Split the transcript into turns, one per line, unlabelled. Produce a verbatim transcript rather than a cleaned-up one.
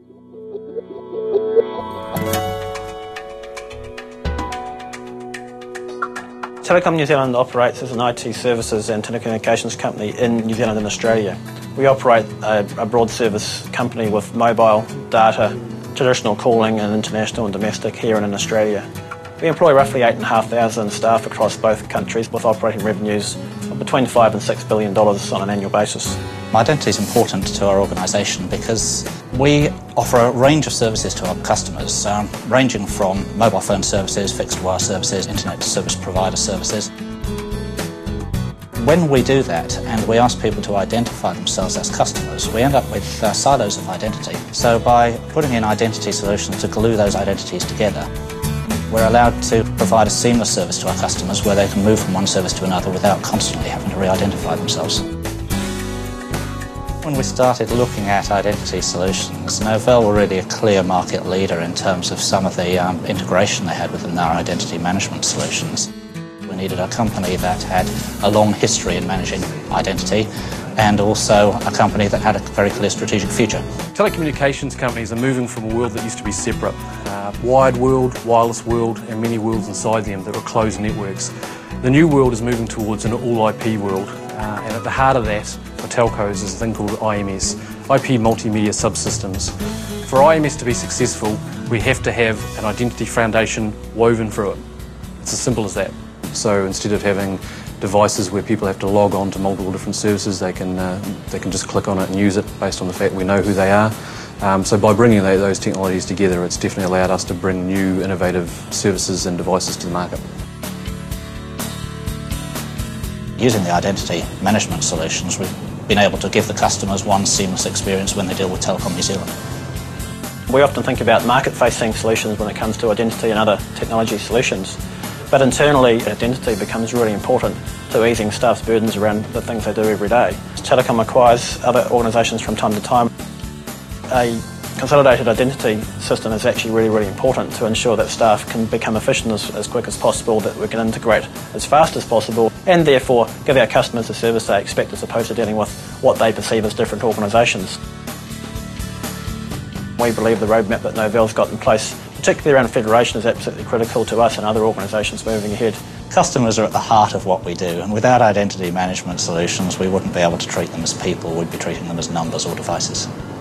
Telecom New Zealand operates as an I T services and telecommunications company in New Zealand and Australia. We operate a, a broad service company with mobile, data, traditional calling and international and domestic here and in Australia. We employ roughly eight thousand five hundred staff across both countries with operating revenues of between five and six billion dollars on an annual basis.
Identity is important to our organisation because we offer a range of services to our customers, um, ranging from mobile phone services, fixed wire services, internet service provider services. When we do that and we ask people to identify themselves as customers, we end up with uh, silos of identity. So by putting in identity solutions to glue those identities together, we're allowed to provide a seamless service to our customers where they can move from one service to another without constantly having to re-identify themselves. When we started looking at identity solutions, Novell were really a clear market leader in terms of some of the um, integration they had within our identity management solutions. We needed a company that had a long history in managing identity and also a company that had a very clear strategic future.
Telecommunications companies are moving from a world that used to be separate. Uh, wired world, wireless world and many worlds inside them that were closed networks. The new world is moving towards an all I P world uh, and at the heart of that for telcos is a thing called I M S, I P Multimedia Subsystems. For I M S to be successful, we have to have an identity foundation woven through it. It's as simple as that. So instead of having devices where people have to log on to multiple different services, they can, uh, they can just click on it and use it based on the fact we know who they are. Um, so by bringing those technologies together, it's definitely allowed us to bring new innovative services and devices to the market.
Using the identity management solutions, we've been able to give the customers one seamless experience when they deal with Telecom New Zealand.
We often think about market-facing solutions when it comes to identity and other technology solutions. But internally, identity becomes really important to easing staff's burdens around the things they do every day. Telecom acquires other organisations from time to time. A consolidated identity system is actually really, really important to ensure that staff can become efficient as, as quick as possible, that we can integrate as fast as possible, and therefore give our customers the service they expect as opposed to dealing with what they perceive as different organisations. We believe the roadmap that Novell's got in place, particularly around federation, is absolutely critical to us and other organisations moving ahead.
Customers are at the heart of what we do, and without identity management solutions we wouldn't be able to treat them as people, we'd be treating them as numbers or devices.